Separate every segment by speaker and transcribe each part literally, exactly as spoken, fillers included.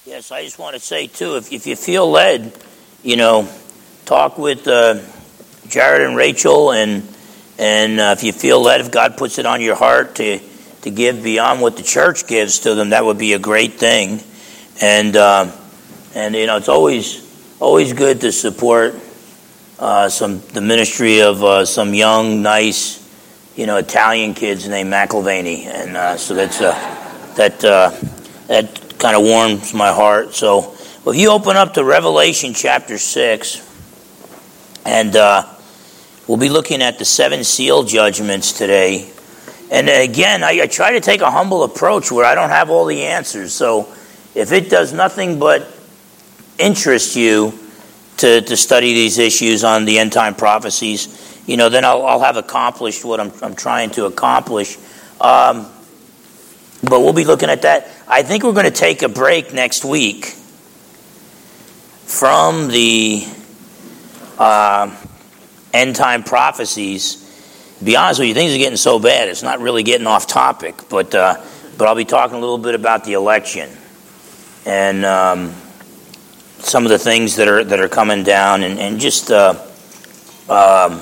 Speaker 1: Yes, I just want to say, too, if, if you feel led, you know, talk with uh, Jared and Rachel, and and uh, if you feel led, if God puts it on your heart to, to give beyond what the church gives to them, that would be a great thing. And, uh, and you know, it's always always good to support uh, some the ministry of uh, some young, nice, you know, Italian kids named McIlvaney. And uh, so that's uh, that uh, that kind of warms my heart. So if you open up to Revelation chapter six, and uh, we'll be looking at the seven seal judgments today. And again, I, I try to take a humble approach where I don't have all the answers. So if it does nothing but interest you to, to study these issues on the end time prophecies, you know, then I'll, I'll have accomplished what I'm, I'm trying to accomplish. Um, but we'll be looking at that. I think we're going to take a break next week from the uh, end time prophecies. To be honest with you, things are getting so bad, it's not really getting off topic. But uh, but I'll be talking a little bit about the election and um, some of the things that are that are coming down, and and just uh, um,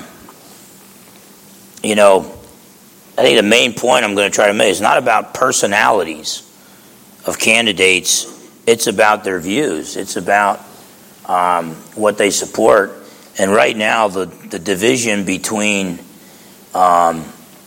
Speaker 1: you know. I think the main point I'm going to try to make is not about personalities of candidates. It's about their views. It's about um, what they support. And right now, the, the division between um,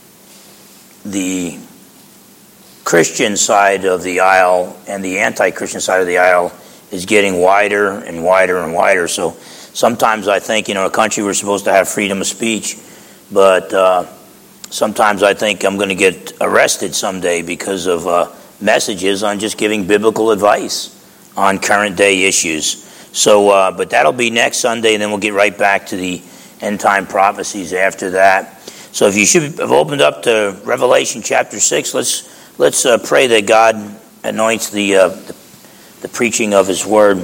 Speaker 1: the Christian side of the aisle and the anti-Christian side of the aisle is getting wider and wider and wider. So sometimes I think, you know, in a country we're supposed to have freedom of speech, but uh, sometimes I think I'm going to get arrested someday because of uh, messages on just giving biblical advice on current day issues. So, uh, but that'll be next Sunday, and then we'll get right back to the end time prophecies after that. So, if you should have opened up to Revelation chapter six, let's let's uh, pray that God anoints the, uh, the the preaching of His word.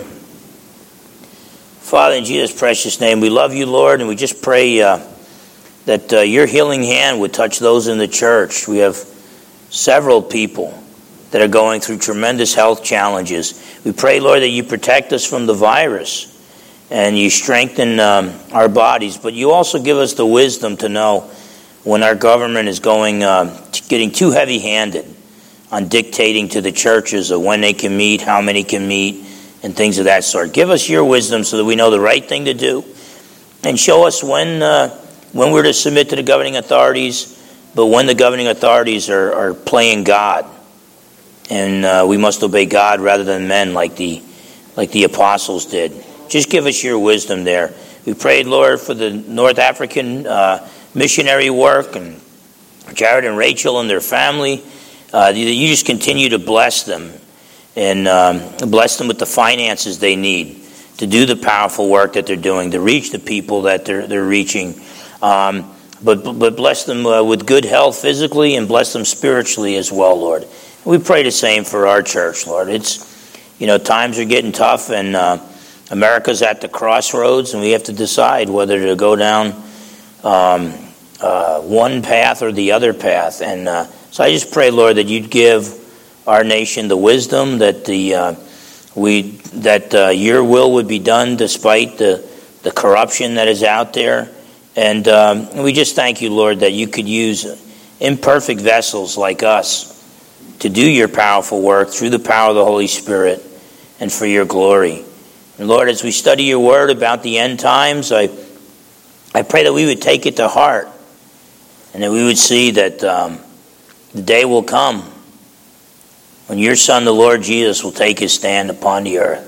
Speaker 1: Father, in Jesus' precious name, we love you, Lord, and we just pray Uh, that uh, your healing hand would touch those in the church. We have several people that are going through tremendous health challenges. We pray, Lord, that you protect us from the virus and you strengthen um, our bodies, but you also give us the wisdom to know when our government is going, uh, getting too heavy-handed on dictating to the churches of when they can meet, how many can meet, and things of that sort. Give us your wisdom so that we know the right thing to do, and show us when uh, when we're to submit to the governing authorities, but when the governing authorities are, are playing God, and uh, we must obey God rather than men, like the like the apostles did. Just give us your wisdom there. We prayed, Lord, for the North African uh, missionary work, and Jared and Rachel and their family. Uh, you just continue to bless them, and um, bless them with the finances they need to do the powerful work that they're doing, to reach the people that they're they're reaching. Um, but but bless them uh, with good health physically, and bless them spiritually as well, Lord. We pray the same for our church, Lord. It's, you know, times are getting tough, and uh, America's at the crossroads, and we have to decide whether to go down um, uh, one path or the other path. And uh, so I just pray, Lord, that you'd give our nation the wisdom that the uh, we that uh, your will would be done despite the the corruption that is out there. And um, we just thank you, Lord, that you could use imperfect vessels like us to do your powerful work through the power of the Holy Spirit and for your glory. And Lord, as we study your word about the end times, I I pray that we would take it to heart, and that we would see that um, the day will come when your Son, the Lord Jesus, will take his stand upon the earth.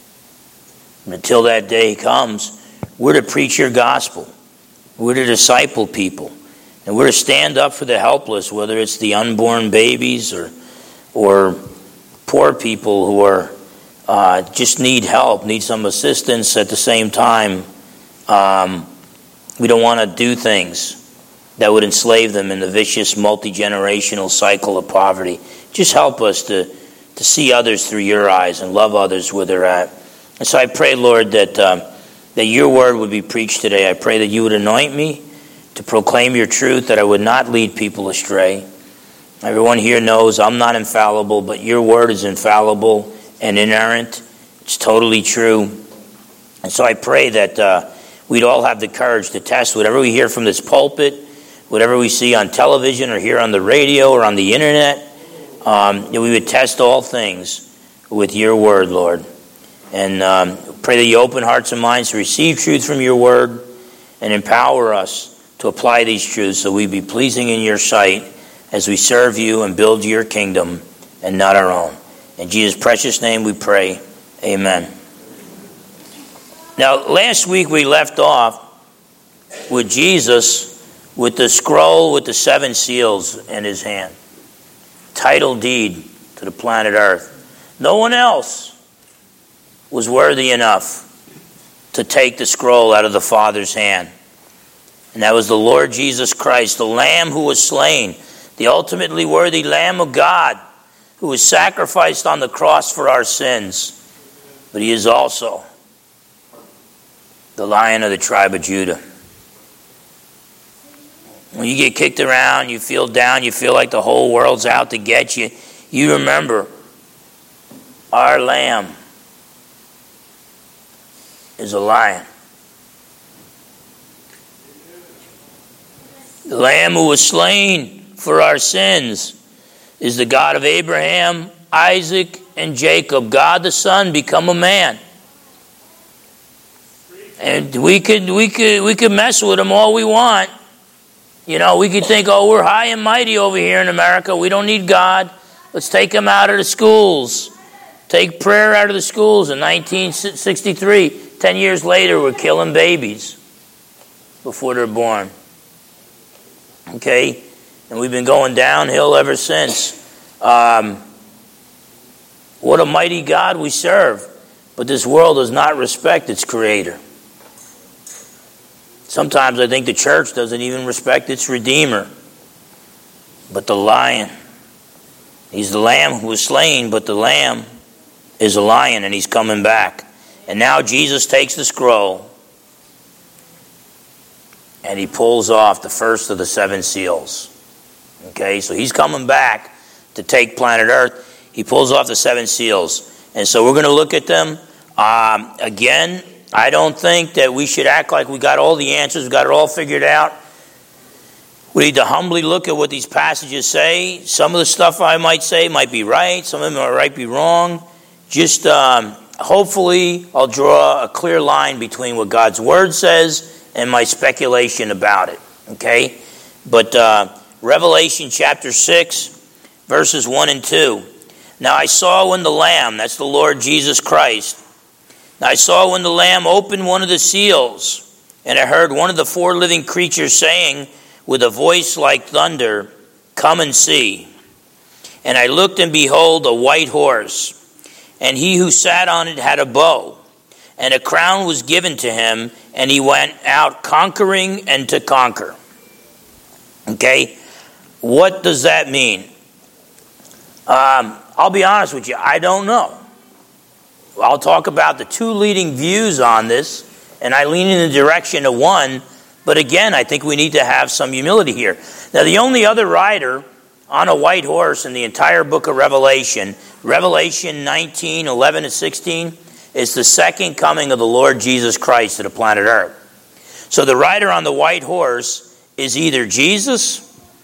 Speaker 1: And until that day comes, we're to preach your gospel. We're to disciple people, and we're to stand up for the helpless, whether it's the unborn babies or or poor people who are uh, just need help, need some assistance. At the same time, um, we don't want to do things that would enslave them in the vicious multi-generational cycle of poverty. Just help us to to see others through your eyes and love others where they're at. And so I pray, Lord, that um, that your word would be preached today. I pray that you would anoint me to proclaim your truth, that I would not lead people astray. Everyone here knows I'm not infallible, but your word is infallible, and inerrant. It's totally true. And so I pray that uh, we'd all have the courage to test whatever we hear from this pulpit, whatever we see on television or hear on the radio or on the internet, um, that we would test all things with your word, Lord. And um, pray that you open hearts and minds to receive truth from your word and empower us to apply these truths so we be pleasing in your sight as we serve you and build your kingdom and not our own. In Jesus' precious name we pray. Amen. Now, last week we left off with Jesus with the scroll with the seven seals in his hand. Title deed to the planet Earth. No one else was worthy enough to take the scroll out of the Father's hand. And that was the Lord Jesus Christ, the Lamb who was slain, the ultimately worthy Lamb of God, who was sacrificed on the cross for our sins. But he is also the Lion of the tribe of Judah. When you get kicked around, you feel down, you feel like the whole world's out to get you, you remember our Lamb is a lion. The Lamb who was slain for our sins is the God of Abraham, Isaac, and Jacob. God the Son become a man. And we could we could we could mess with him all we want. You know, we could think, oh, we're high and mighty over here in America. We don't need God. Let's take him out of the schools. Take prayer out of the schools. In nineteen sixty-three, ten years later, we're killing babies before they're born. Okay? And we've been going downhill ever since. Um, what a mighty God we serve. But this world does not respect its creator. Sometimes I think the church doesn't even respect its Redeemer. But the Lion, he's the Lamb who was slain, but the Lamb is a lion and he's coming back. And now Jesus takes the scroll and he pulls off the first of the seven seals. Okay, so he's coming back to take planet Earth. He pulls off the seven seals. And so we're going to look at them. Um, again, I don't think that we should act like we got all the answers, we got it all figured out. We need to humbly look at what these passages say. Some of the stuff I might say might be right. Some of them might be wrong. Just um, hopefully I'll draw a clear line between what God's Word says and my speculation about it. Okay? But uh, Revelation chapter six, verses one and two. Now I saw when the Lamb, that's the Lord Jesus Christ, now I saw when the Lamb opened one of the seals, and I heard one of the four living creatures saying with a voice like thunder, "Come and see." And I looked, and behold, a white horse, and he who sat on it had a bow, and a crown was given to him, and he went out conquering and to conquer. Okay? What does that mean? Um, I'll be honest with you, I don't know. I'll talk about the two leading views on this, and I lean in the direction of one, but again, I think we need to have some humility here. Now, the only other rider on a white horse in the entire book of Revelation, Revelation nineteen, eleven and sixteen, is the second coming of the Lord Jesus Christ to the planet Earth. So the rider on the white horse is either Jesus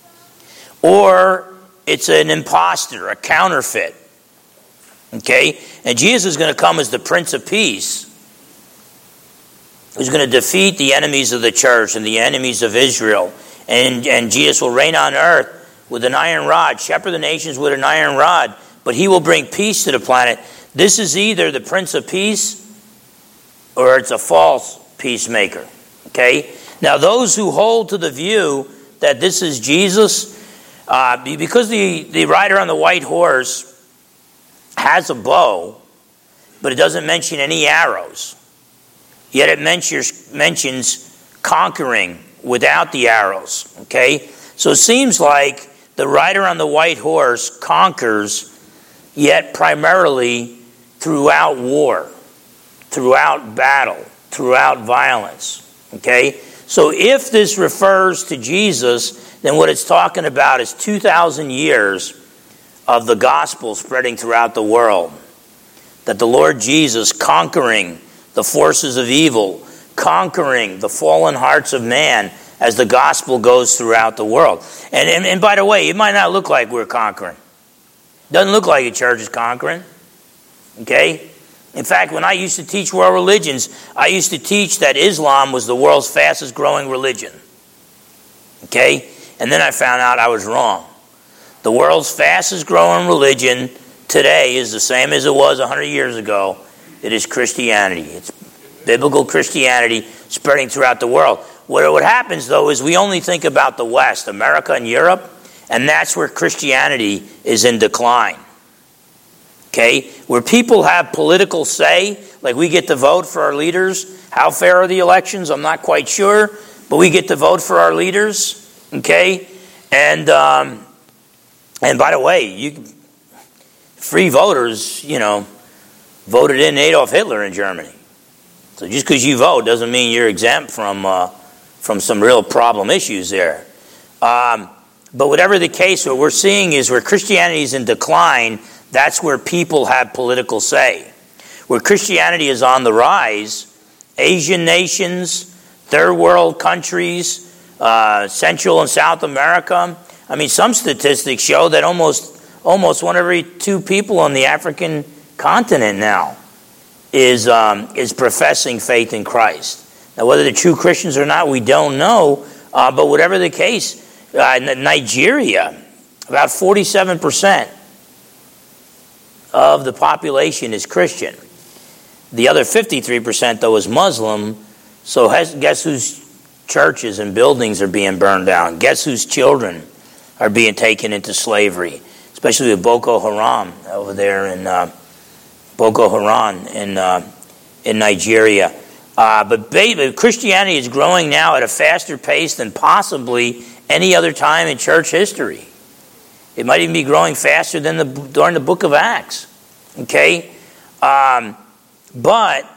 Speaker 1: or it's an imposter, a counterfeit. Okay? And Jesus is going to come as the Prince of Peace, who's going to defeat the enemies of the church and the enemies of Israel. And, and Jesus will reign on earth with an iron rod, shepherd the nations with an iron rod, but he will bring peace to the planet. This is either the Prince of Peace or it's a false peacemaker. Okay? Now, those who hold to the view that this is Jesus, uh, because the, the rider on the white horse has a bow, but it doesn't mention any arrows. Yet it mentions, mentions conquering without the arrows. Okay? So it seems like the rider on the white horse conquers, yet primarily throughout war, throughout battle, throughout violence. Okay? So if this refers to Jesus, then what it's talking about is two thousand years of the gospel spreading throughout the world. that the Lord Jesus conquering the forces of evil, conquering the fallen hearts of man as the gospel goes throughout the world. And, and, and by the way, it might not look like we're conquering. Doesn't look like a church is conquering. Okay? In fact, when I used to teach world religions, I used to teach that Islam was the world's fastest growing religion. Okay? And then I found out I was wrong. The world's fastest growing religion today is the same as it was one hundred years ago. It is Christianity. It's biblical Christianity spreading throughout the world. What, what happens, though, is we only think about the West, America and Europe, and that's where Christianity is in decline. Okay? Where people have political say, like we get to vote for our leaders. How fair are the elections? I'm not quite sure, but we get to vote for our leaders. Okay? And um, and by the way, you free voters, you know, voted in Adolf Hitler in Germany. So just because you vote doesn't mean you're exempt from uh, from some real problem issues there. Um, but whatever the case, what we're seeing is where Christianity is in decline, that's where people have political say. Where Christianity is on the rise, Asian nations, third world countries, uh, Central and South America. I mean, some statistics show that almost almost one every two people on the African continent now is um, is professing faith in Christ. Now, whether they're true Christians or not, we don't know. Uh, but whatever the case, uh, in Nigeria, about forty-seven percent of the population is Christian. The other fifty-three percent, though, is Muslim. So has, guess whose churches and buildings are being burned down? Guess whose children are being taken into slavery? Especially with Boko Haram over there in uh, Boko Haram in uh, in Nigeria. Uh, but baby, Christianity is growing now at a faster pace than possibly any other time in church history. It might even be growing faster than the during the book of Acts. Okay? Um, but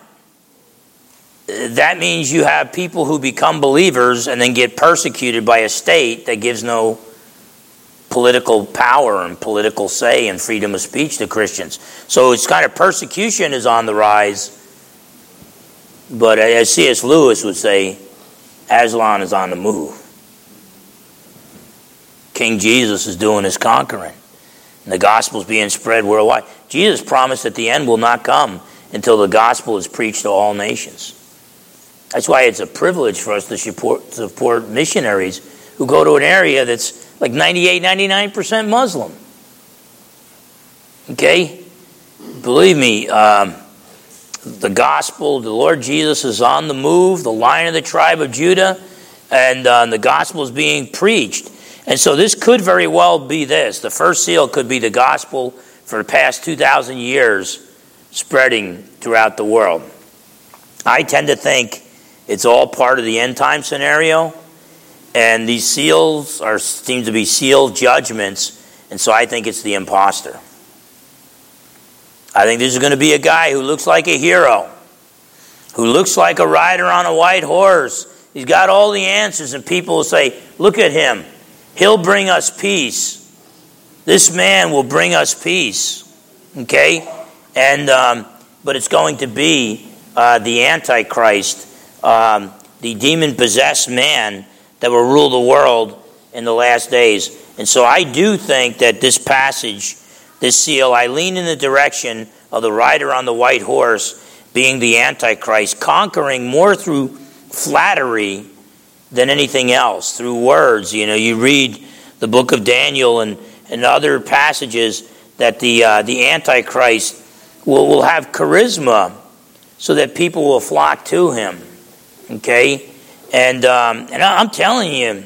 Speaker 1: that means you have people who become believers and then get persecuted by a state that gives no political power and political say and freedom of speech to Christians. So it's kind of persecution is on the rise. But as C S Lewis would say, Aslan is on the move. King Jesus is doing his conquering. And the gospel is being spread worldwide. Jesus promised that the end will not come until the gospel is preached to all nations. That's why it's a privilege for us to support, support missionaries who go to an area that's like ninety-eight, ninety-nine percent Muslim. Okay? Believe me, um, the gospel, the Lord Jesus is on the move, the Lion of the tribe of Judah, and uh, the gospel is being preached. And so this could very well be this. The first seal could be the gospel for the past two thousand years spreading throughout the world. I tend to think it's all part of the end time scenario. And these seals are seem to be sealed judgments. And so I think it's the imposter. I think this is going to be a guy who looks like a hero, who looks like a rider on a white horse. He's got all the answers, and people will say, look at him. He'll bring us peace. This man will bring us peace. Okay? And um, but it's going to be uh, the Antichrist, um, the demon-possessed man that will rule the world in the last days. And so I do think that this passage, this seal, I lean in the direction of the rider on the white horse being the Antichrist, conquering more through flattery than anything else, through words. You know, you read the book of Daniel and, and other passages that the uh, the Antichrist will, will have charisma so that people will flock to him. Okay? And um, and I'm telling you,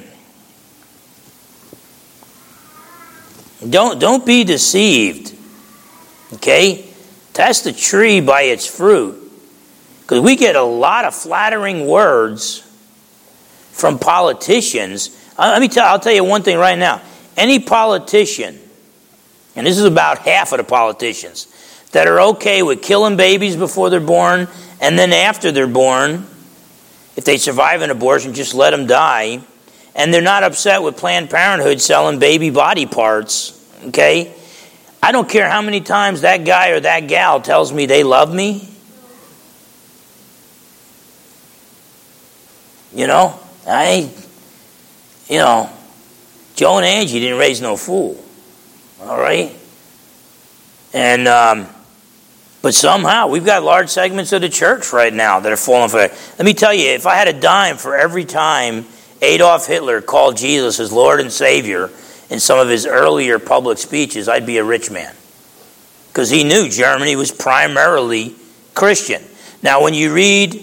Speaker 1: don't don't be deceived. Okay? Test the tree by its fruit. Because we get a lot of flattering words from politicians. Let me tell I'll tell you one thing right now. Any politician, and this is about half of the politicians, that are okay with killing babies before they're born, and then after they're born, if they survive an abortion, just let them die. And they're not upset with Planned Parenthood selling baby body parts. Okay? I don't care how many times that guy or that gal tells me they love me. You know, I, you know, Joe and Angie didn't raise no fool. All right? And, um, but somehow we've got large segments of the church right now that are falling for that. Let me tell you, if I had a dime for every time Adolf Hitler called Jesus his Lord and Savior in some of his earlier public speeches, I'd be a rich man. Because he knew Germany was primarily Christian. Now, when you read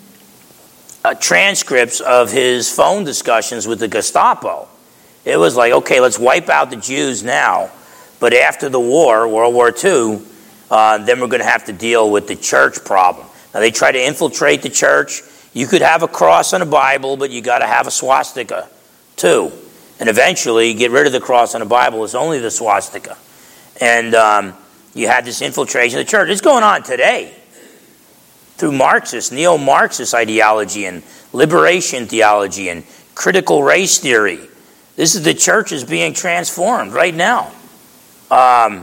Speaker 1: uh, transcripts of his phone discussions with the Gestapo, it was like, okay, let's wipe out the Jews now. But after the war, World War Two, uh, then we're going to have to deal with the church problem. Now, they try to infiltrate the church. You could have a cross on a Bible, but you got to have a swastika, too. And eventually, get rid of the cross on the Bible. It's only the swastika. And um, you had this infiltration of the church. It's going on today through Marxist, neo-Marxist ideology and liberation theology and critical race theory. This is the church is being transformed right now. Um,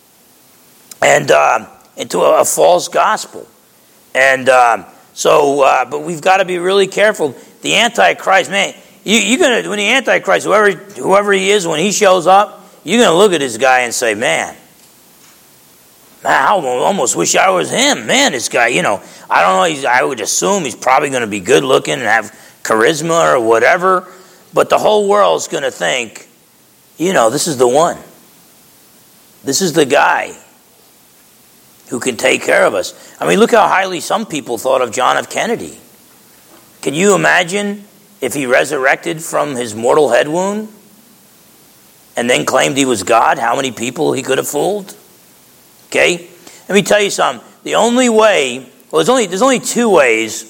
Speaker 1: and uh, into a, a false gospel. And um, so, uh, but we've got to be really careful. The Antichrist, man, you, you're gonna when the Antichrist, whoever whoever he is, when he shows up, you're gonna look at this guy and say, man, man, I almost wish I was him. Man, this guy, you know, I don't know. He's, I would assume he's probably going to be good looking and have charisma or whatever. But the whole world's going to think, you know, this is the one. This is the guy who can take care of us. I mean, look how highly some people thought of John F. Kennedy. Can you imagine if he resurrected from his mortal head wound and then claimed he was God, how many people he could have fooled? Okay? Let me tell you something. The only way, well, there's only, there's only two ways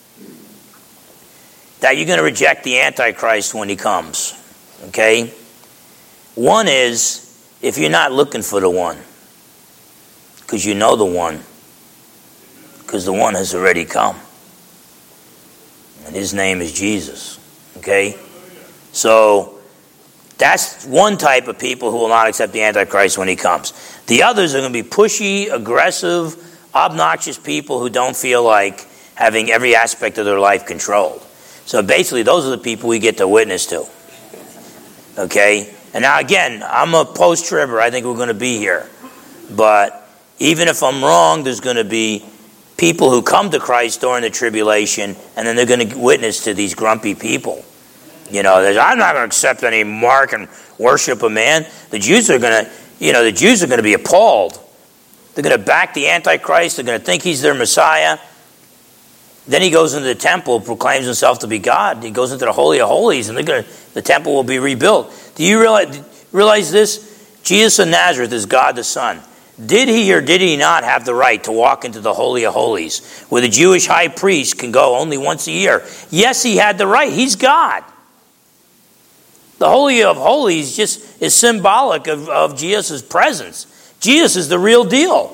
Speaker 1: that you're going to reject the Antichrist when he comes. Okay? One is if you're not looking for the one, because you know the one, because the one has already come. And his name is Jesus. Okay? So, that's one type of people who will not accept the Antichrist when he comes. The others are going to be pushy, aggressive, obnoxious people who don't feel like having every aspect of their life controlled. So basically, those are the people we get to witness to. Okay? And now again, I'm a post-tribber. I think we're going to be here. But even if I'm wrong, there's going to be people who come to Christ during the tribulation, and then they're going to witness to these grumpy people. You know, I'm not going to accept any mark and worship a man. The Jews are going to, you know, the Jews are going to be appalled. They're going to back the Antichrist. They're going to think he's their Messiah. Then he goes into the temple, proclaims himself to be God. He goes into the Holy of Holies, and they're going to, the temple will be rebuilt. Do you realize, realize this? Jesus of Nazareth is God the Son. Did he or did he not have the right to walk into the Holy of Holies, where the Jewish high priest can go only once a year? Yes, he had the right. He's God. The Holy of Holies just is symbolic of, of Jesus' presence. Jesus is the real deal.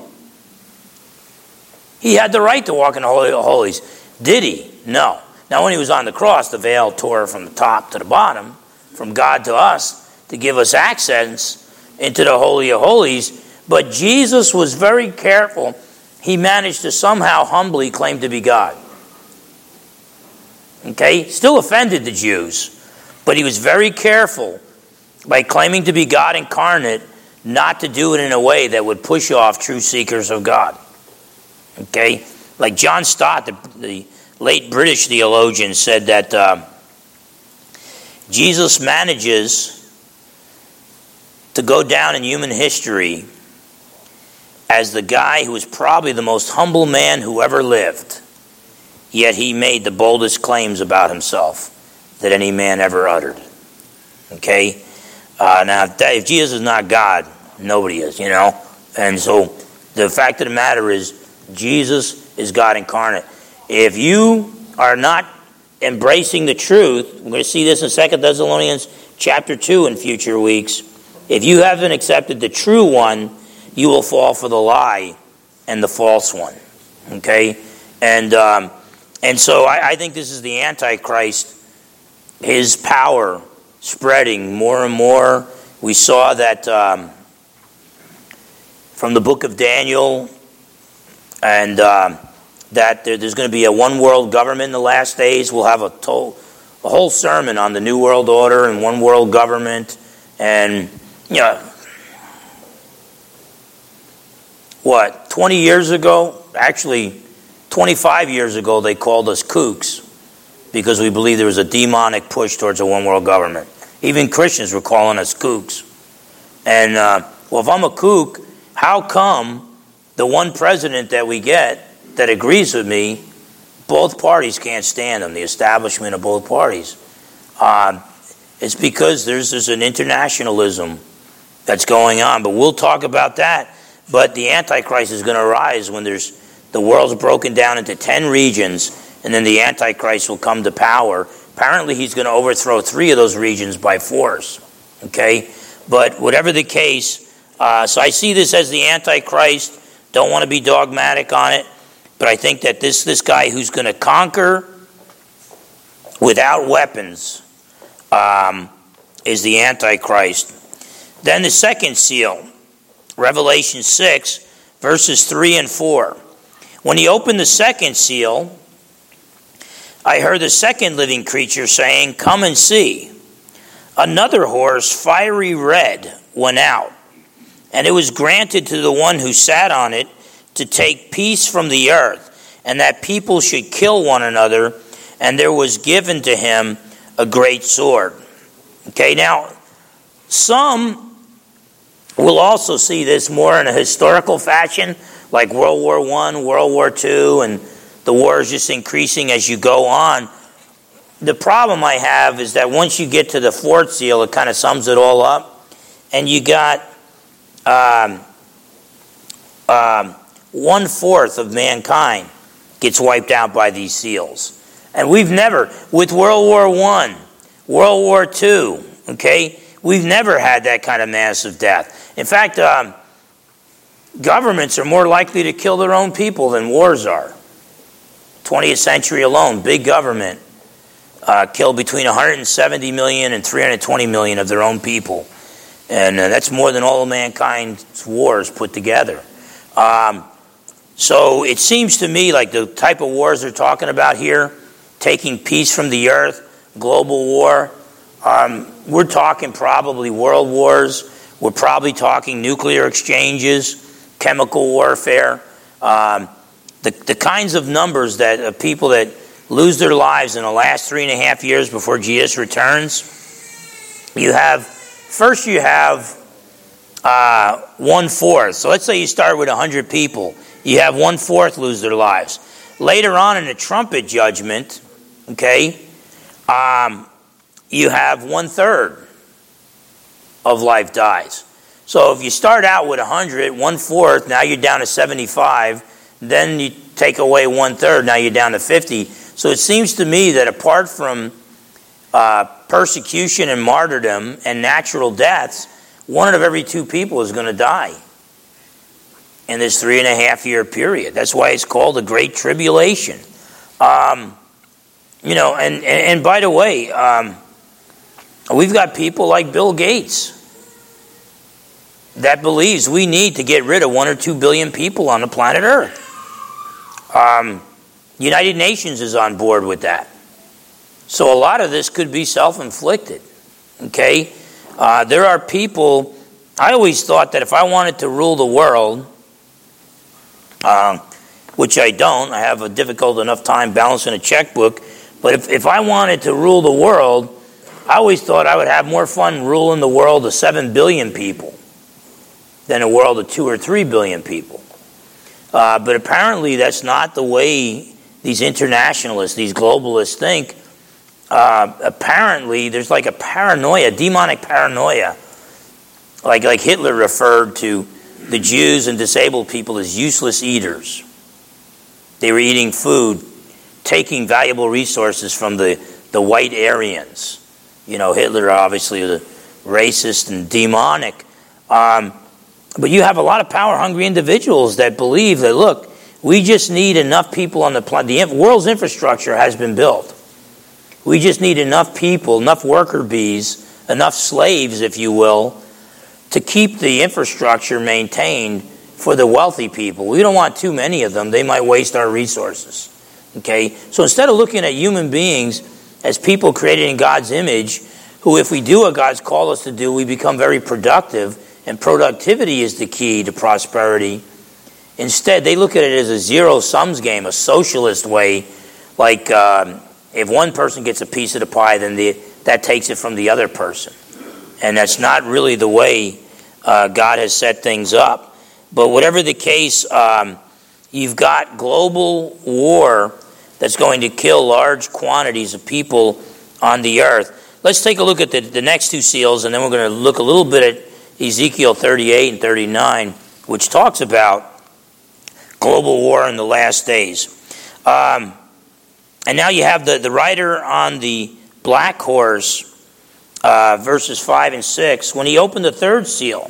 Speaker 1: He had the right to walk in the Holy of Holies. Did he? No. Now, when he was on the cross, the veil tore from the top to the bottom, from God to us, to give us access into the Holy of Holies. But Jesus was very careful. He managed to somehow humbly claim to be God. Okay? Still offended the Jews. But he was very careful by claiming to be God incarnate not to do it in a way that would push off true seekers of God. Okay? Like John Stott, the, the late British theologian, said that uh, Jesus manages to go down in human history as the guy who was probably the most humble man who ever lived, yet he made the boldest claims about himself that any man ever uttered. Okay? Uh, now, if, that, if Jesus is not God, nobody is, you know? And so, the fact of the matter is, Jesus is God incarnate. If you are not embracing the truth, we're going to see this in Second Thessalonians chapter two in future weeks. If you haven't accepted the true one, you will fall for the lie and the false one. Okay? And um, and so I, I think this is the Antichrist, his power spreading more and more. We saw that um, from the book of Daniel, and um, that there, there's going to be a one world government in the last days. We'll have a, to- a whole sermon on the New World Order and one world government. And, you know, what, twenty years ago, actually twenty-five years ago, they called us kooks because we believed there was a demonic push towards a one world government. Even Christians were calling us kooks. And, uh, well, if I'm a kook, how come the one president that we get that agrees with me, both parties can't stand him, the establishment of both parties? Uh, it's because there's, there's an internationalism that's going on. But we'll talk about that. But the Antichrist is going to arise when there's the world's broken down into ten regions, and then the Antichrist will come to power. Apparently, he's going to overthrow three of those regions by force. Okay? But whatever the case, uh, so I see this as the Antichrist. Don't want to be dogmatic on it, but I think that this, this guy who's going to conquer without weapons um, is the Antichrist. Then the second seal, Revelation six, verses three and four. When he opened the second seal, I heard the second living creature saying, "Come and see." Another horse, fiery red, went out, and it was granted to the one who sat on it to take peace from the earth, and that people should kill one another, and there was given to him a great sword. Okay, now, some will also see this more in a historical fashion, like World War One, World War Two, and the war is just increasing as you go on. The problem I have is that once you get to the fourth seal, it kind of sums it all up. And you got um, um, one-fourth of mankind gets wiped out by these seals. And we've never, with World War One, World War Two, okay, we've never had that kind of massive death. In fact, um, governments are more likely to kill their own people than wars are. twentieth century alone, big government uh, killed between one hundred seventy million and three hundred twenty million of their own people. And uh, that's more than all of mankind's wars put together. Um, so it seems to me like the type of wars they're talking about here, taking peace from the earth, global war, um, we're talking probably world wars. We're probably talking nuclear exchanges, chemical warfare, um, the, the kinds of numbers that uh, people that lose their lives in the last three and a half years before Jesus returns. You have, first you have uh, one-fourth. So let's say you start with one hundred people. You have one-fourth lose their lives. Later on in the trumpet judgment, okay, um, you have one-third of life dies. So if you start out with one hundred, one-fourth, now you're down to seventy-five, then you take away one-third, now you're down to fifty. So it seems to me that apart from uh, persecution and martyrdom and natural deaths, one out of every two people is going to die in this three and a half year period. That's why it's called the Great Tribulation. Um, you know, and, and, and by the way, um, we've got people like Bill Gates that believes we need to get rid of one or two billion people on the planet Earth. Um, United Nations is on board with that. So a lot of this could be self-inflicted. Okay? Uh, there are people, I always thought that if I wanted to rule the world, uh, which I don't, I have a difficult enough time balancing a checkbook, but if, if I wanted to rule the world, I always thought I would have more fun ruling the world of seven billion people than a world of two or three billion people. Uh, but apparently that's not the way these internationalists, these globalists think. Uh, apparently there's like a paranoia, demonic paranoia. Like, like Hitler referred to the Jews and disabled people as useless eaters. They were eating food, taking valuable resources from the, the white Aryans. You know, Hitler obviously was a racist and demonic. Um, but you have a lot of power-hungry individuals that believe that, look, we just need enough people on the planet. The world's infrastructure has been built. We just need enough people, enough worker bees, enough slaves, if you will, to keep the infrastructure maintained for the wealthy people. We don't want too many of them. They might waste our resources. Okay? So instead of looking at human beings as people created in God's image, who if we do what God's called us to do, we become very productive, and productivity is the key to prosperity. Instead, they look at it as a zero-sums game, a socialist way, like um, if one person gets a piece of the pie, then the, that takes it from the other person. And that's not really the way uh, God has set things up. But whatever the case, um, you've got global war that's going to kill large quantities of people on the earth. Let's take a look at the, the next two seals, and then we're going to look a little bit at Ezekiel thirty-eight and thirty-nine, which talks about global war in the last days. Um, and now you have the, the rider on the black horse, uh, verses five and six. When he opened the third seal,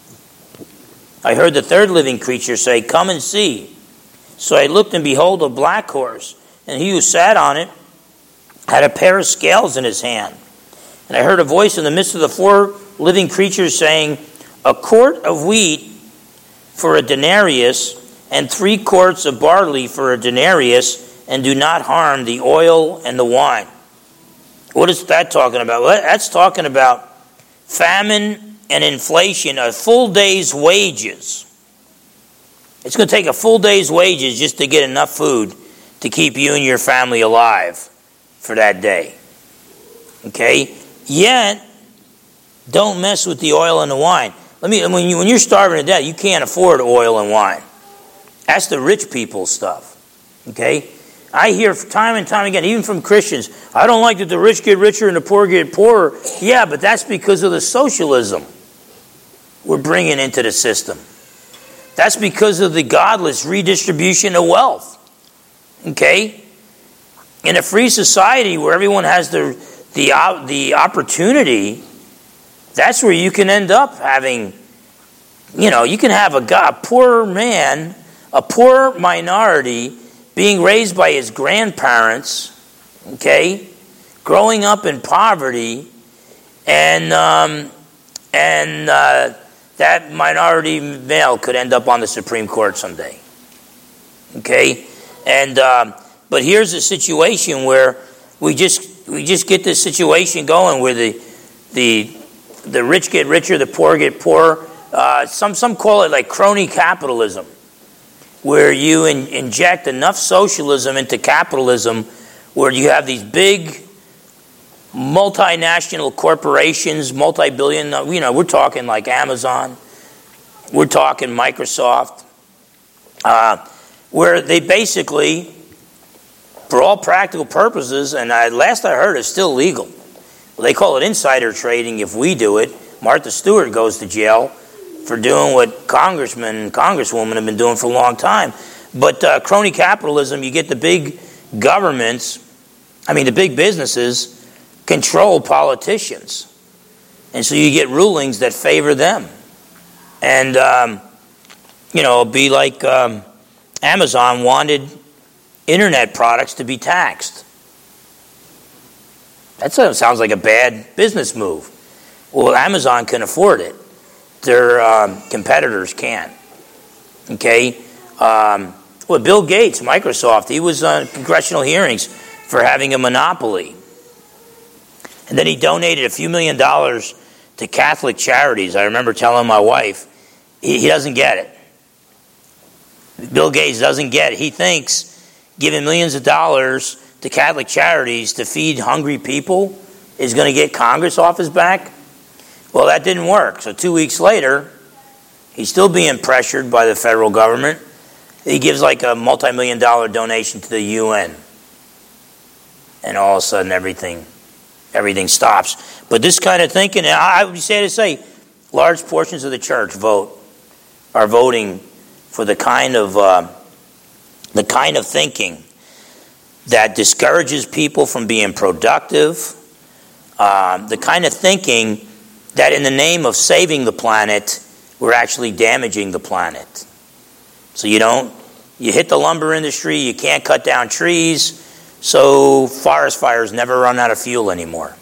Speaker 1: I heard the third living creature say, "Come and see." So I looked, and behold, a black horse, and he who sat on it had a pair of scales in his hand. And I heard a voice in the midst of the four living creatures saying, "A quart of wheat for a denarius, and three quarts of barley for a denarius, and do not harm the oil and the wine." What is that talking about? Well, that's talking about famine and inflation, a full day's wages. It's going to take a full day's wages just to get enough food to keep you and your family alive for that day. Okay? Yet, don't mess with the oil and the wine. Let me. When, you, when you're starving to death, you can't afford oil and wine. That's the rich people's stuff. Okay? I hear time and time again, even from Christians, I don't like that the rich get richer and the poor get poorer. Yeah, but that's because of the socialism we're bringing into the system. That's because of the godless redistribution of wealth. Okay? In a free society where everyone has the, the, the opportunity, that's where you can end up having, you know, you can have a, guy, a poor man, a poor minority being raised by his grandparents, okay, growing up in poverty, and um, and uh, that minority male could end up on the Supreme Court someday, okay, and uh, but here's a situation where we just we just get this situation going where the the the rich get richer, the poor get poorer. Uh, some some call it like crony capitalism, where you in, inject enough socialism into capitalism where you have these big multinational corporations, multi-billion, you know, we're talking like Amazon, we're talking Microsoft, uh, where they basically, for all practical purposes, and I, last I heard it's still legal. Well, they call it insider trading if we do it. Martha Stewart goes to jail for doing what congressmen and congresswomen have been doing for a long time. But uh, crony capitalism, you get the big governments, I mean the big businesses, control politicians. And so you get rulings that favor them. And, um, you know, it'll be like um, Amazon wanted internet products to be taxed. That sounds like a bad business move. Well, Amazon can afford it. Their um, competitors can't. Okay? Um, well, Bill Gates, Microsoft, he was on congressional hearings for having a monopoly. And then he donated a few million dollars to Catholic charities. I remember telling my wife, he, he doesn't get it. Bill Gates doesn't get it. He thinks giving millions of dollars to Catholic charities to feed hungry people is going to get Congress off his back. Well, that didn't work. So two weeks later, he's still being pressured by the federal government. He gives like a multi-million dollar donation to the U N. And all of a sudden, everything everything stops. But this kind of thinking, I would say to say, large portions of the church vote, are voting for the kind of uh, the kind of thinking that discourages people from being productive, uh, the kind of thinking that in the name of saving the planet, we're actually damaging the planet. So you don't, you hit the lumber industry, you can't cut down trees, so forest fires never run out of fuel anymore.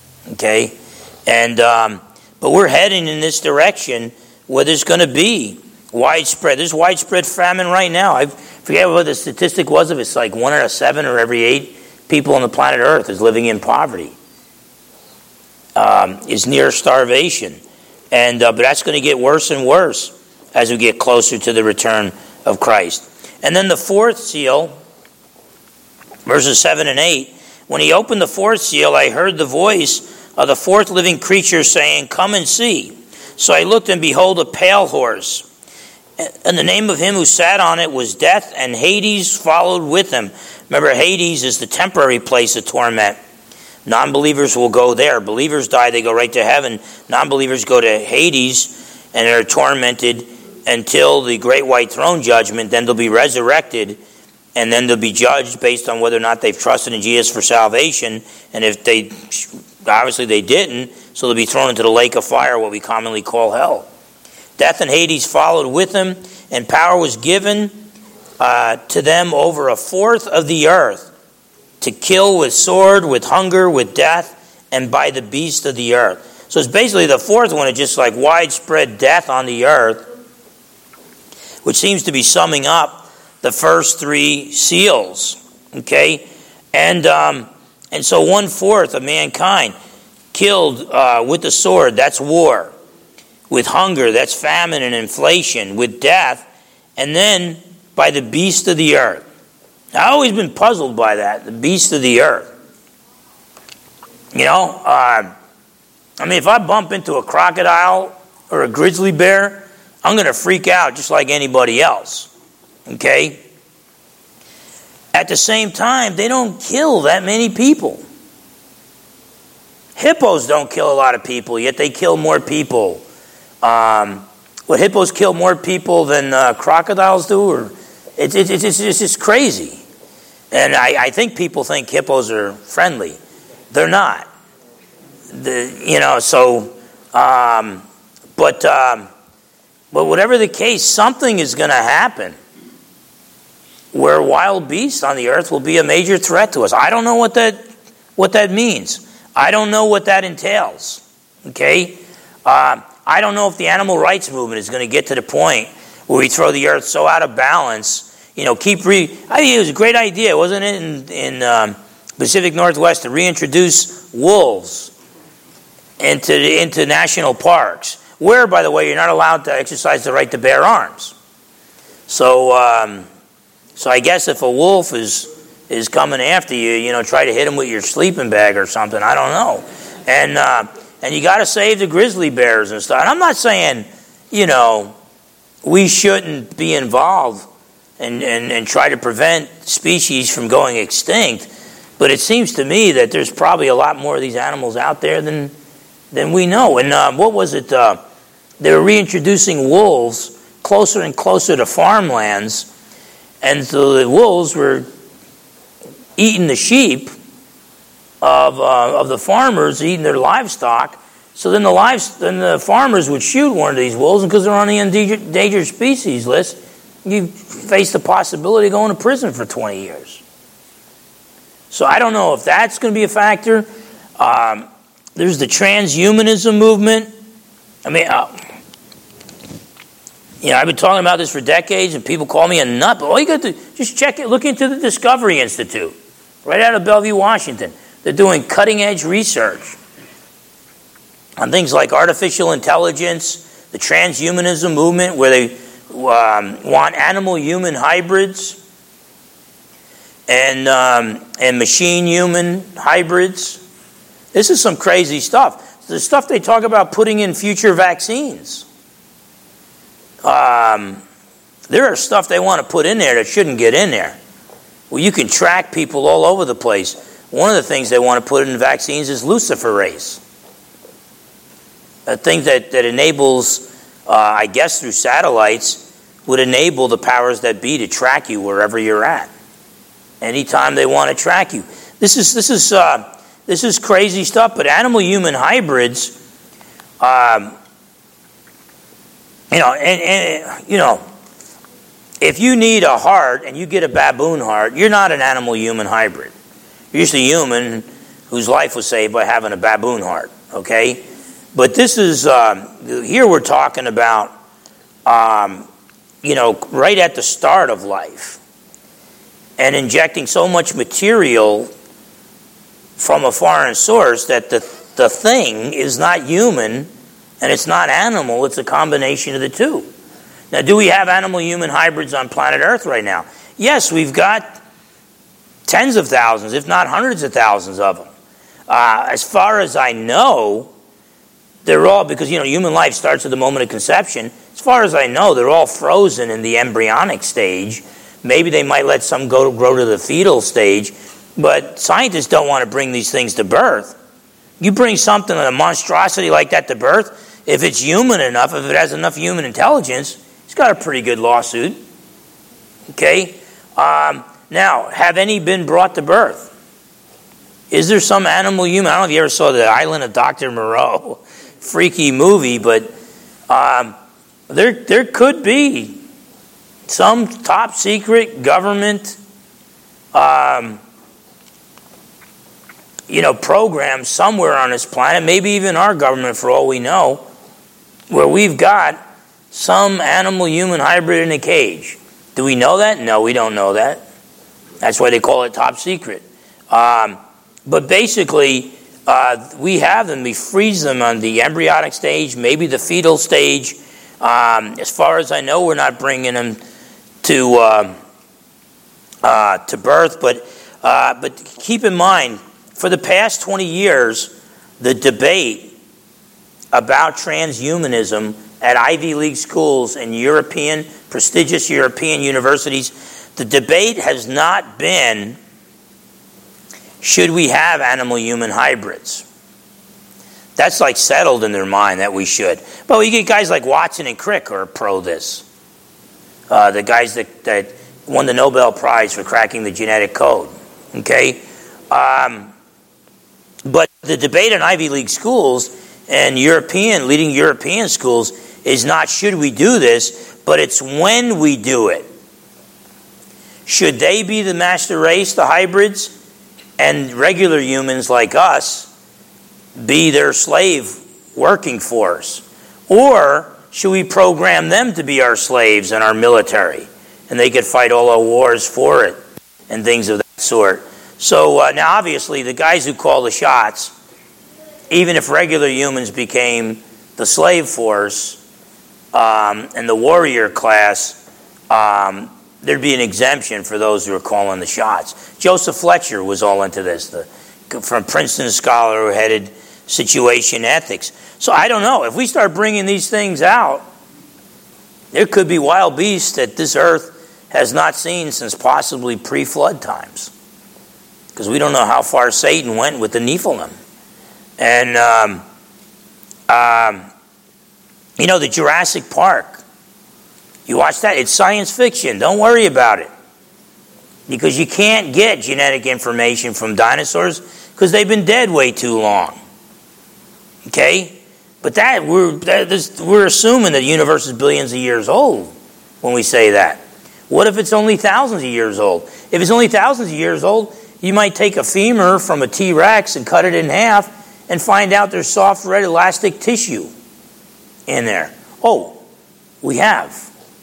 Speaker 1: Okay? And, um, but we're heading in this direction where there's going to be Widespread. There's widespread famine right now. I forget what the statistic was. If it's like one out of seven or every eight people on the planet Earth is living in poverty, um, is near starvation, and uh, but that's going to get worse and worse as we get closer to the return of Christ. And then the fourth seal, verses seven and eight. When he opened the fourth seal, I heard the voice of the fourth living creature saying, "Come and see." So I looked, and behold, a pale horse. And the name of him who sat on it was Death, and Hades followed with him. Remember, Hades is the temporary place of torment. Non-believers will go there. Believers die, they go right to heaven. Non-believers go to Hades, and they're tormented until the great white throne judgment. Then they'll be resurrected, and then they'll be judged based on whether or not they've trusted in Jesus for salvation. And if they, obviously they didn't, so they'll be thrown into the lake of fire, what we commonly call hell. Death and Hades followed with him, and power was given uh, to them over a fourth of the earth, to kill with sword, with hunger, with death, and by the beast of the earth. So it's basically the fourth one is just like widespread death on the earth, which seems to be summing up the first three seals. Okay? And um, and so one-fourth of mankind killed uh, with the sword, that's war. With hunger, that's famine and inflation. With death, and then by the beast of the earth. I've always been puzzled by that, the beast of the earth. You know, uh, I mean, if I bump into a crocodile or a grizzly bear, I'm going to freak out just like anybody else. Okay? At the same time, they don't kill that many people. Hippos don't kill a lot of people, yet they kill more people. Um, what hippos kill more people than uh, crocodiles do? Or it's, it's, it's, it's just crazy. And I, I think people think hippos are friendly. They're not. The, you know, so, um, but, um, but whatever the case, something is going to happen where wild beasts on the earth will be a major threat to us. I don't know what that, what that means. I don't know what that entails. Okay? Uh, I don't know if the animal rights movement is going to get to the point where we throw the earth so out of balance. You know, keep re. I think it was a great idea, wasn't it, in, in um, Pacific Northwest to reintroduce wolves into into national parks, where, by the way, you're not allowed to exercise the right to bear arms. So, um, so I guess if a wolf is is coming after you, you know, try to hit him with your sleeping bag or something. I don't know, and. Uh, And you got to save the grizzly bears and stuff. And I'm not saying, you know, we shouldn't be involved and, and, and try to prevent species from going extinct. But it seems to me that there's probably a lot more of these animals out there than than we know. And uh, what was it? Uh, they were reintroducing wolves closer and closer to farmlands. And so the wolves were eating the sheep of uh, of the farmers, eating their livestock. So then the lives, then the farmers would shoot one of these wolves, and because they're on the endangered species list, you face the possibility of going to prison for twenty years. So I don't know if that's going to be a factor. Um, there's the transhumanism movement. I mean, uh, you know, I've been talking about this for decades, and people call me a nut. But all you got to just check it. Look into the Discovery Institute, right out of Bellevue, Washington. They're doing cutting-edge research on things like artificial intelligence, the transhumanism movement, where they um, want animal-human hybrids and um, and machine-human hybrids. This is some crazy stuff. The stuff they talk about putting in future vaccines. Um, there are stuff they want to put in there that shouldn't get in there. Well, you can track people all over the place. One of the things they want to put in vaccines is luciferase. A thing that, that enables, uh, I guess through satellites, would enable the powers that be to track you wherever you're at. Anytime they want to track you. This is this is uh, this is crazy stuff, but animal-human hybrids, um, you know, and, and you know, if you need a heart and you get a baboon heart, you're not an animal-human hybrid. You're just a human whose life was saved by having a baboon heart, okay? But this is, um, here we're talking about um, you know, right at the start of life, and injecting so much material from a foreign source that the, the thing is not human and it's not animal, it's a combination of the two. Now, do we have animal-human hybrids on planet Earth right now? Yes, we've got tens of thousands, if not hundreds of thousands of them. Uh, as far as I know, they're all, because, you know, human life starts at the moment of conception. As far as I know, they're all frozen in the embryonic stage. Maybe they might let some go to grow to the fetal stage, but scientists don't want to bring these things to birth. You bring something, a monstrosity like that to birth, if it's human enough, if it has enough human intelligence, it's got a pretty good lawsuit. Okay? Um, now, have any been brought to birth? Is there some animal human? I don't know if you ever saw The Island of Doctor Moreau. Freaky movie, but um, there there could be some top secret government um, you know, program somewhere on this planet, maybe even our government for all we know, where we've got some animal-human hybrid in a cage. Do we know that? No, we don't know that. That's why they call it top secret. Um, but basically, uh, we have them. We freeze them on the embryonic stage, maybe the fetal stage. Um, as far as I know, we're not bringing them to uh, uh, to birth. But uh, but keep in mind, for the past twenty years, the debate about transhumanism at Ivy League schools and European, prestigious European universities, the debate has not been, should we have animal-human hybrids? That's like settled in their mind that we should. But we get guys like Watson and Crick who are pro this. Uh, the guys that, that won the Nobel Prize for cracking the genetic code. Okay? Um, but the debate in Ivy League schools and European, leading European schools is not should we do this, but it's when we do it. Should they be the master race, the hybrids, and regular humans like us be their slave working force? Or should we program them to be our slaves and our military, and they could fight all our wars for it and things of that sort? So uh, now obviously the guys who call the shots, even if regular humans became the slave force um, and the warrior class, um, there'd be an exemption for those who are calling the shots. Joseph Fletcher was all into this, the, from Princeton scholar who headed situation ethics. So I don't know. If we start bringing these things out, there could be wild beasts that this earth has not seen since possibly pre-flood times. Because we don't know how far Satan went with the Nephilim. And, um, um, you know, the Jurassic Park. You watch that? It's science fiction. Don't worry about it. Because you can't get genetic information from dinosaurs because they've been dead way too long. Okay? But that we're, that, this, we're assuming that the universe is billions of years old when we say that. What if it's only thousands of years old? If it's only thousands of years old, you might take a femur from a T-Rex and cut it in half and find out there's soft, red, elastic tissue in there. Oh, we have.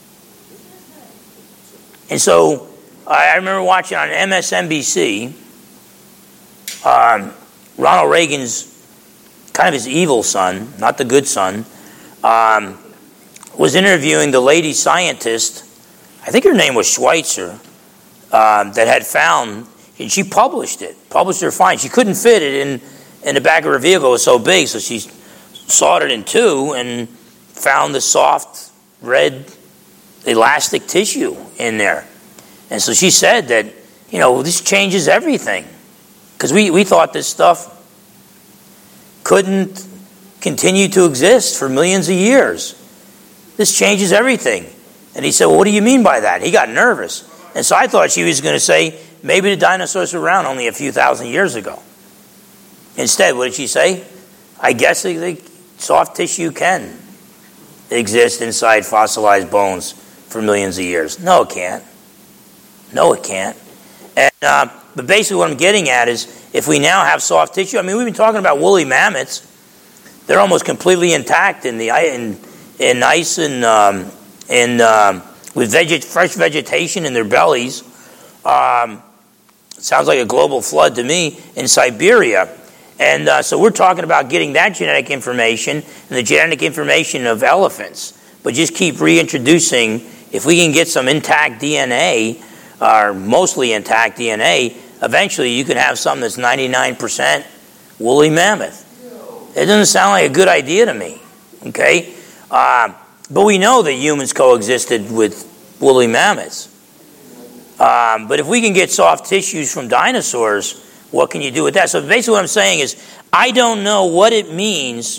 Speaker 1: And so I remember watching on M S N B C, um, Ronald Reagan's kind of his evil son, not the good son, um, was interviewing the lady scientist, I think her name was Schweitzer, um, that had found, and she published it, published her find. She couldn't fit it in, in the back of her vehicle. It was so big, so she sawed it in two and found the soft, red, elastic tissue in there. And so she said that, you know, this changes everything. Because we, we thought this stuff couldn't continue to exist for millions of years. This changes everything. And he said, well, what do you mean by that? He got nervous. And so I thought she was going to say, maybe the dinosaurs were around only a few thousand years ago. Instead, what did she say? I guess the, the soft tissue can exist inside fossilized bones for millions of years. No, it can't. No, it can't. And uh, but basically what I'm getting at is if we now have soft tissue, I mean, we've been talking about woolly mammoths. They're almost completely intact in the in, in ice and um, in um, with veget- fresh vegetation in their bellies. Um, sounds like a global flood to me in Siberia. And uh, so we're talking about getting that genetic information and the genetic information of elephants. But just keep reintroducing, if we can get some intact D N A, or mostly intact D N A, eventually you can have something that's ninety-nine percent woolly mammoth. It doesn't sound like a good idea to me, okay? Uh, but we know that humans coexisted with woolly mammoths. Um, but if we can get soft tissues from dinosaurs, what can you do with that? So basically what I'm saying is, I don't know what it means.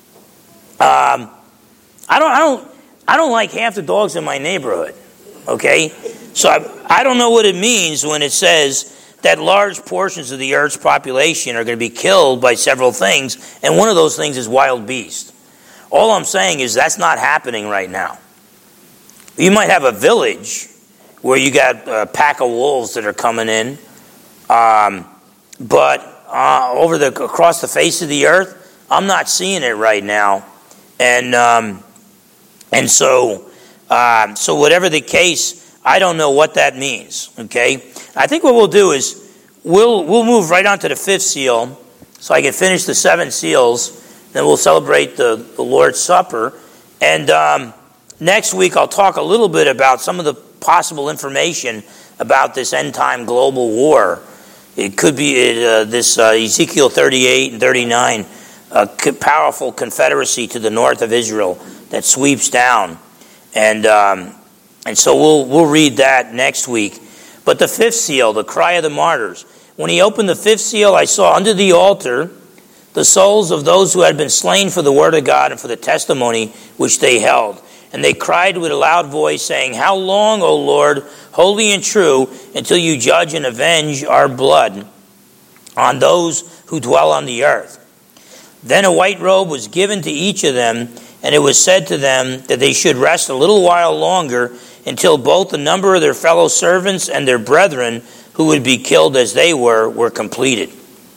Speaker 1: Um, I don't, I don't, I don't like half the dogs in my neighborhood. Okay, so I, I don't know what it means when it says that large portions of the Earth's population are going to be killed by several things, and one of those things is wild beasts. All I'm saying is that's not happening right now. You might have a village where you got a pack of wolves that are coming in. Um, But uh, over the across the face of the earth, I'm not seeing it right now, and um, and so uh, so whatever the case, I don't know what that means. Okay, I think what we'll do is we'll we'll move right on to the fifth seal, so I can finish the seven seals. Then we'll celebrate the, the Lord's Supper, and um, next week I'll talk a little bit about some of the possible information about this end time global war. It could be uh, this uh, Ezekiel thirty-eight and thirty-nine, a powerful confederacy to the north of Israel that sweeps down, and um, and so we'll we'll read that next week. But the fifth seal, the cry of the martyrs. When he opened the fifth seal, I saw under the altar the souls of those who had been slain for the word of God and for the testimony which they held. And they cried with a loud voice, saying, "How long, O Lord, holy and true, until you judge and avenge our blood on those who dwell on the earth?" Then a white robe was given to each of them, and it was said to them that they should rest a little while longer until both the number of their fellow servants and their brethren who would be killed as they were, were completed.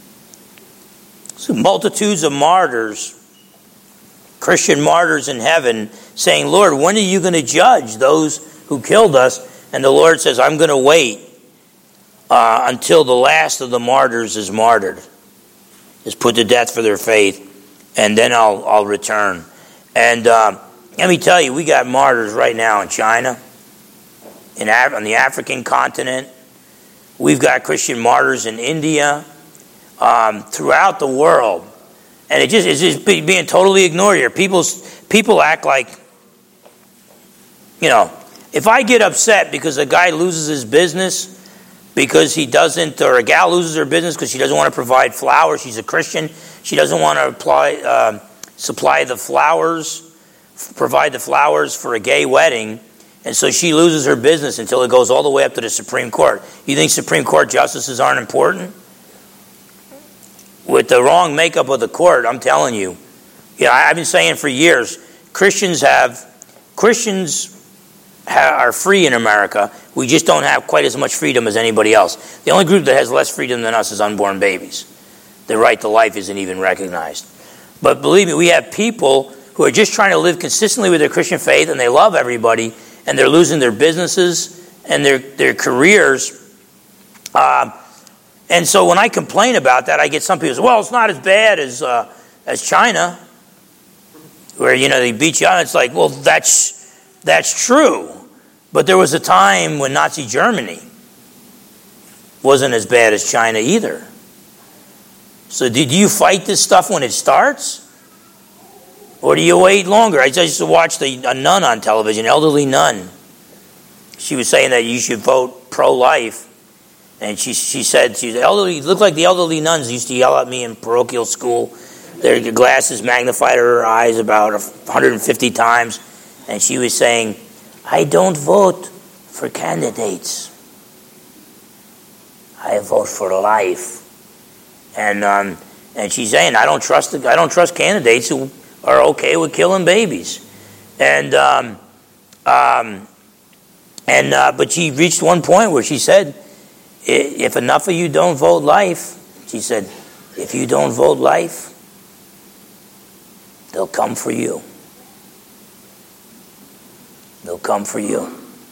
Speaker 1: So multitudes of martyrs, Christian martyrs in heaven, saying, "Lord, when are you going to judge those who killed us?" And the Lord says, "I'm going to wait uh, until the last of the martyrs is martyred, is put to death for their faith, and then I'll I'll return." And uh, let me tell you, we got martyrs right now in China, in Af- on the African continent. We've got Christian martyrs in India, um, throughout the world. And it just it's just being totally ignored here. People people act like, you know, if I get upset because a guy loses his business because he doesn't, or a gal loses her business because she doesn't want to provide flowers, she's a Christian, she doesn't want to apply, uh, supply the flowers, provide the flowers for a gay wedding, and so she loses her business until it goes all the way up to the Supreme Court. You think Supreme Court justices aren't important? With the wrong makeup of the court, I'm telling you, you know, I've been saying for years, Christians have, Christians ha- are free in America. We just don't have quite as much freedom as anybody else. The only group that has less freedom than us is unborn babies. Their right to life isn't even recognized. But believe me, we have people who are just trying to live consistently with their Christian faith, and they love everybody, and they're losing their businesses and their, their careers. Um, And so when I complain about that, I get some people say, "Well, it's not as bad as uh, as China, where, you know, they beat you out." It's like, well, that's that's true, but there was a time when Nazi Germany wasn't as bad as China either. So did you fight this stuff when it starts, or do you wait longer? I just watched a, a nun on television, elderly nun. She was saying that you should vote pro-life. And she she said, she's elderly, looked like the elderly nuns used to yell at me in parochial school. Their glasses magnified her eyes about one hundred fifty times. And she was saying, "I don't vote for candidates. I vote for life." And um, and she's saying, I don't trust the, I don't trust candidates who are okay with killing babies. And um, um, and uh, but she reached one point where she said, "If enough of you don't vote life," she said, "if you don't vote life, they'll come for you. They'll come for you."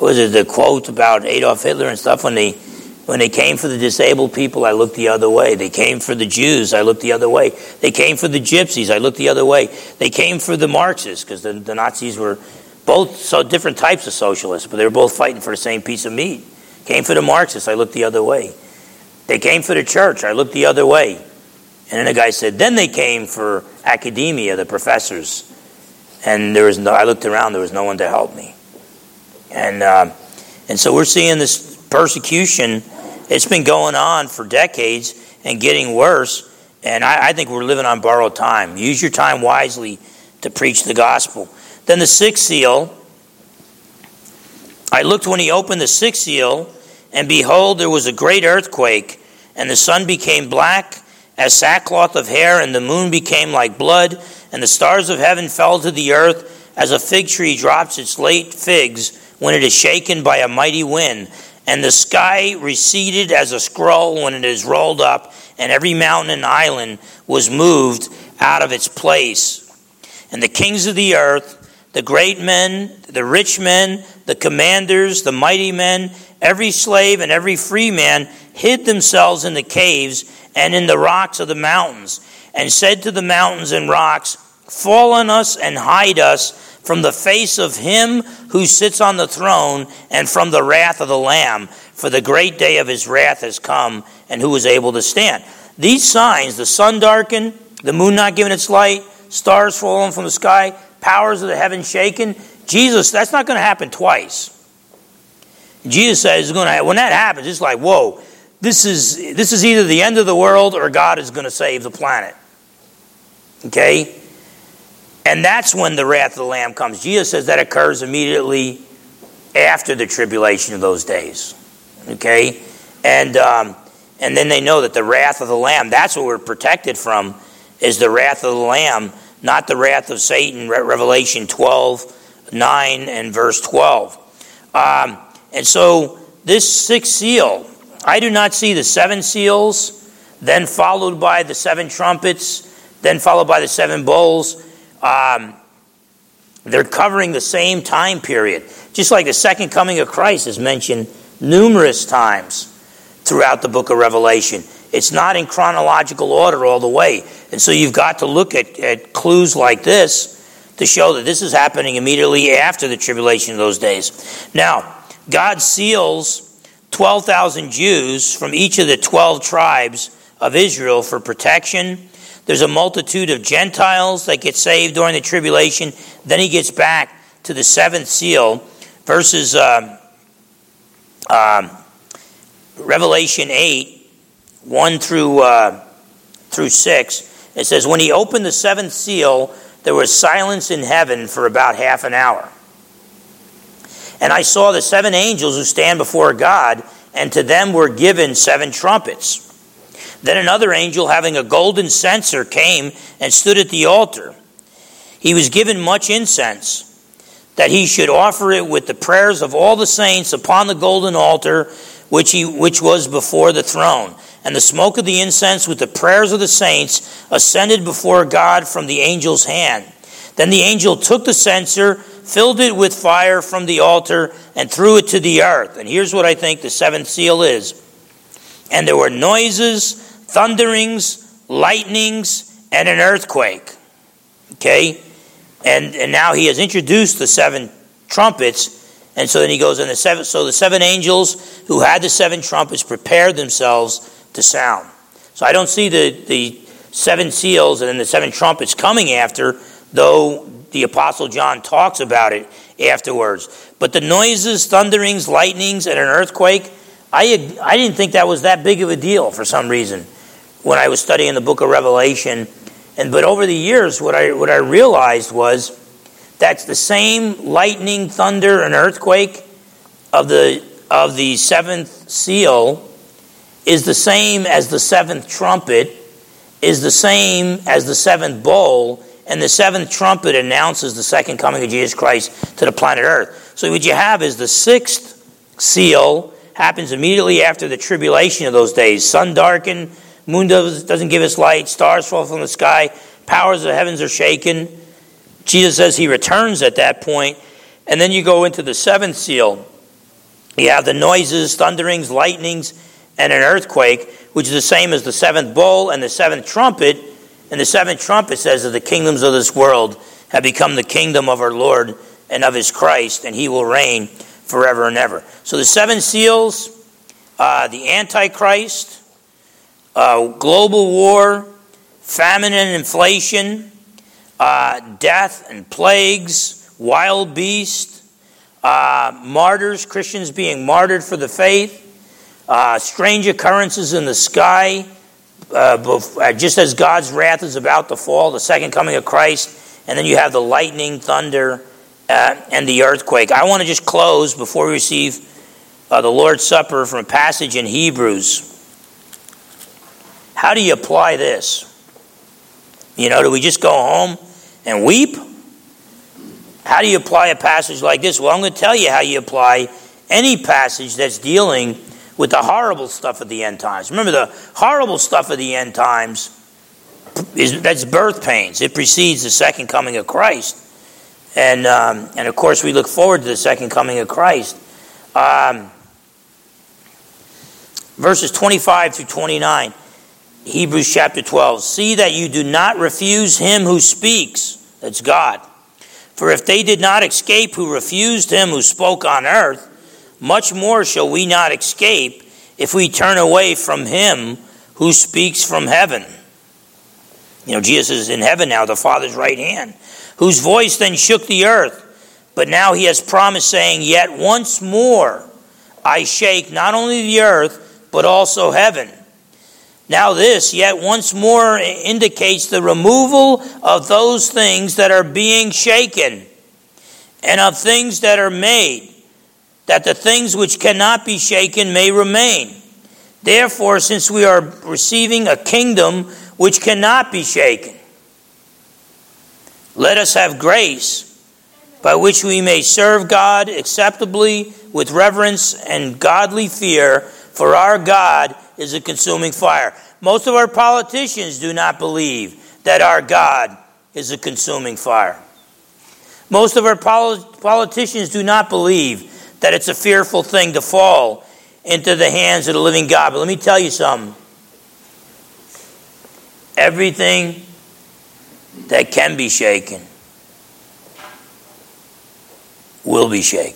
Speaker 1: what was it, the quote about Adolf Hitler and stuff, when they when they came for the disabled people, I looked the other way. They came for the Jews, I looked the other way. They came for the gypsies, I looked the other way. They came for the Marxists, because the, the Nazis were both so different types of socialists, but they were both fighting for the same piece of meat. Came for the Marxists, I looked the other way. They came for the church, I looked the other way. And then the guy said, then they came for academia, the professors. And there was no, I looked around, there was no one to help me. And uh, and so we're seeing this persecution. It's been going on for decades and getting worse. And I, I think we're living on borrowed time. Use your time wisely to preach the gospel. Then the sixth seal. I looked when he opened the sixth seal, and behold, there was a great earthquake, and the sun became black as sackcloth of hair, and the moon became like blood, and the stars of heaven fell to the earth, as a fig tree drops its late figs when it is shaken by a mighty wind. And the sky receded as a scroll when it is rolled up, and every mountain and island was moved out of its place. And the kings of the earth, the great men, the rich men, the commanders, the mighty men, every slave and every free man hid themselves in the caves and in the rocks of the mountains, and said to the mountains and rocks, fall on us and hide us from the face of him who sits on the throne and from the wrath of the Lamb, for the great day of his wrath has come, and who is able to stand? These signs, the sun darkened, the moon not giving its light, stars falling from the sky, powers of the heavens shaken. Jesus, that's not going to happen twice. Jesus says it's going to, when that happens, it's like, whoa, this is this is either the end of the world or God is going to save the planet. Okay? And that's when the wrath of the Lamb comes. Jesus says that occurs immediately after the tribulation of those days. Okay? And um, and then they know that the wrath of the Lamb, that's what we're protected from, is the wrath of the Lamb, not the wrath of Satan. Revelation twelve, nine and verse twelve. Um, and so this sixth seal, I do not see the seven seals, then followed by the seven trumpets, then followed by the seven bowls. Um, they're covering the same time period. Just like the second coming of Christ is mentioned numerous times throughout the book of Revelation. It's not in chronological order all the way. And so you've got to look at, at clues like this to show that this is happening immediately after the tribulation of those days. Now, God seals twelve thousand Jews from each of the twelve tribes of Israel for protection. There's a multitude of Gentiles that get saved during the tribulation. Then he gets back to the seventh seal, verses uh, uh, Revelation eight, one through uh, through six. It says, when he opened the seventh seal, there was silence in heaven for about half an hour. And I saw the seven angels who stand before God, and to them were given seven trumpets. Then another angel, having a golden censer, came and stood at the altar. He was given much incense, that he should offer it with the prayers of all the saints upon the golden altar, which he which was before the throne. And the smoke of the incense with the prayers of the saints ascended before God from the angel's hand. Then the angel took the censer, filled it with fire from the altar, and threw it to the earth. And here's what I think the seventh seal is. And there were noises, thunderings, lightnings, and an earthquake. Okay? And and now he has introduced the seven trumpets. And so then he goes in the seven. So the seven angels who had the seven trumpets prepared themselves to sound. So I don't see the, the seven seals and then the seven trumpets coming after, though the Apostle John talks about it afterwards. But the noises, thunderings, lightnings, and an earthquake, I I didn't think that was that big of a deal for some reason when I was studying the book of Revelation. And but over the years, what I what I realized was that's the same lightning, thunder, and earthquake of the of the seventh seal is the same as the seventh trumpet, is the same as the seventh bowl, and the seventh trumpet announces the second coming of Jesus Christ to the planet Earth. So what you have is the sixth seal happens immediately after the tribulation of those days. Sun darkened, moon does, doesn't give us light, stars fall from the sky, powers of the heavens are shaken. Jesus says he returns at that point. And then you go into the seventh seal. You have the noises, thunderings, lightnings, and an earthquake, which is the same as the seventh bowl and the seventh trumpet. And the seventh trumpet says that the kingdoms of this world have become the kingdom of our Lord and of his Christ, and he will reign forever and ever. So the seven seals, uh, the Antichrist, uh, global war, famine and inflation, uh, death and plagues, wild beast, uh, martyrs, Christians being martyred for the faith, uh, strange occurrences in the sky, uh, just as God's wrath is about to fall, the second coming of Christ, and then you have the lightning, thunder, uh, and the earthquake. I want to just close before we receive uh, the Lord's Supper from a passage in Hebrews. How do you apply this? You know, do we just go home and weep? How do you apply a passage like this? Well, I'm going to tell you how you apply any passage that's dealing with the horrible stuff of the end times. Remember, the horrible stuff of the end times is that's birth pains. It precedes the second coming of Christ. And, um, and of course, we look forward to the second coming of Christ. Um, verses twenty-five through twenty-nine, Hebrews chapter twelve. See that you do not refuse him who speaks. That's God. For if they did not escape who refused him who spoke on earth, much more shall we not escape if we turn away from him who speaks from heaven. You know, Jesus is in heaven now, the Father's right hand, whose voice then shook the earth. But now he has promised, saying, yet once more I shake not only the earth, but also heaven. Now this, yet once more, indicates the removal of those things that are being shaken, and of things that are made, that the things which cannot be shaken may remain. Therefore, since we are receiving a kingdom which cannot be shaken, let us have grace by which we may serve God acceptably with reverence and godly fear, for our God is a consuming fire. Most of our politicians do not believe that our God is a consuming fire. Most of our pol- politicians do not believe that it's a fearful thing to fall into the hands of the living God. But let me tell you something. Everything that can be shaken will be shaken.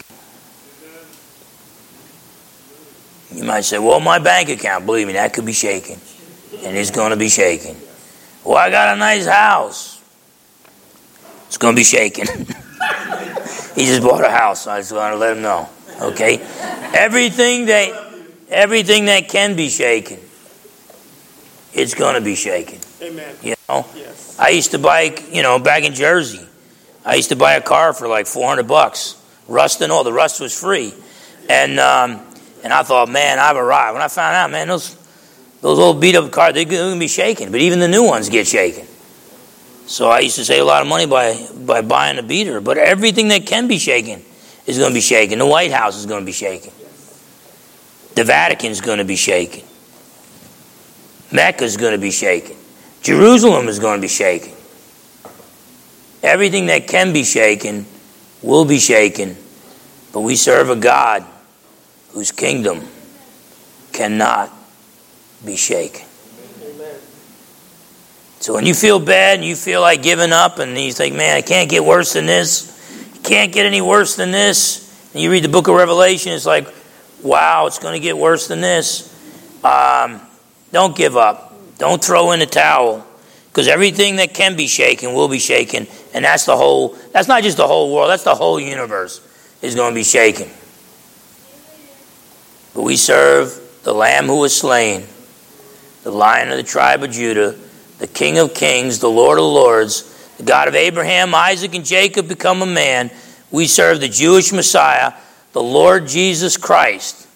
Speaker 1: You might say, well, my bank account, believe me, that could be shaken. And it's going to be shaken. Well, I got a nice house. It's going to be shaken. He just bought a house, so I just want to let him know. Okay? Everything that, everything that can be shaken, it's going to be shaken.
Speaker 2: Amen.
Speaker 1: You know?
Speaker 2: Yes.
Speaker 1: I used to buy, you know, back in Jersey, I used to buy a car for like four hundred bucks. Rust and all. The rust was free. And um, and I thought, man, I've arrived. When I found out, man, those those old beat-up cars, they're going to be shaken. But even the new ones get shaken. So I used to save a lot of money by, by buying a beater. But everything that can be shaken is going to be shaken. The White House is going to be shaken. The Vatican is going to be shaken. Mecca is going to be shaken. Jerusalem is going to be shaken. Everything that can be shaken will be shaken. But we serve a God whose kingdom cannot be shaken.
Speaker 2: Amen.
Speaker 1: So when you feel bad and you feel like giving up and you think, man, I can't get worse than this. Can't get any worse than this. And you read the book of Revelation, it's like, wow, it's going to get worse than this. Um, don't give up. Don't throw in the towel. Because everything that can be shaken will be shaken. And that's the whole, that's not just the whole world, that's the whole universe is going to be shaken. But we serve the Lamb who was slain, the Lion of the tribe of Judah, the King of kings, the Lord of lords, the God of Abraham, Isaac, and Jacob become a man. We serve the Jewish Messiah, the Lord Jesus Christ.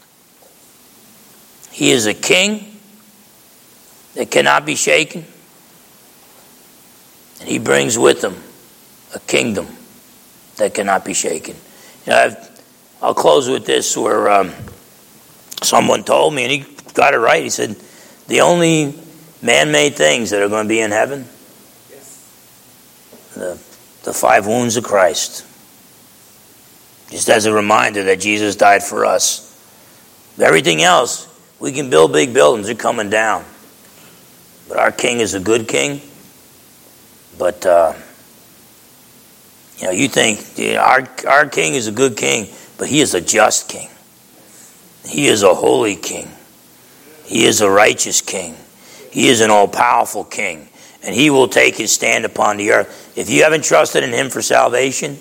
Speaker 1: He is a king that cannot be shaken. And he brings with him a kingdom that cannot be shaken. You know, I've, I'll close with this where um, someone told me, and he got it right. He said, the only man-made things that are going to be in heaven, yes, the, the five wounds of Christ. Just as a reminder that Jesus died for us Everything else, we can build big buildings, they're coming down. But our king is a good king. But, uh, you know, you think you know, our, our king is a good king, but he is a just king. He is a holy king. He is a righteous king. He is an all-powerful king. And he will take his stand upon the earth. If you haven't trusted in him for salvation,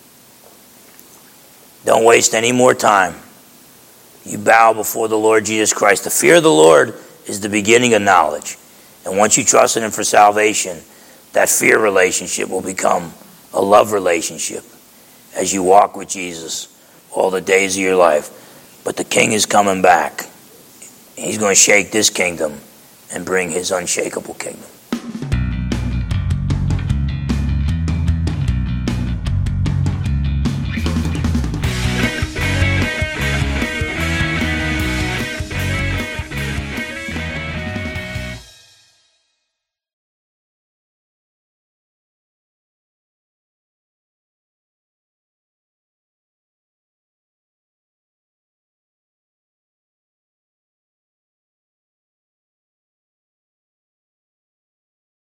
Speaker 1: don't waste any more time. You bow before the Lord Jesus Christ. The fear of the Lord is the beginning of knowledge. And once you trust in him for salvation, that fear relationship will become a love relationship as you walk with Jesus all the days of your life. But the king is coming back. He's going to shake this kingdom and bring his unshakable kingdom.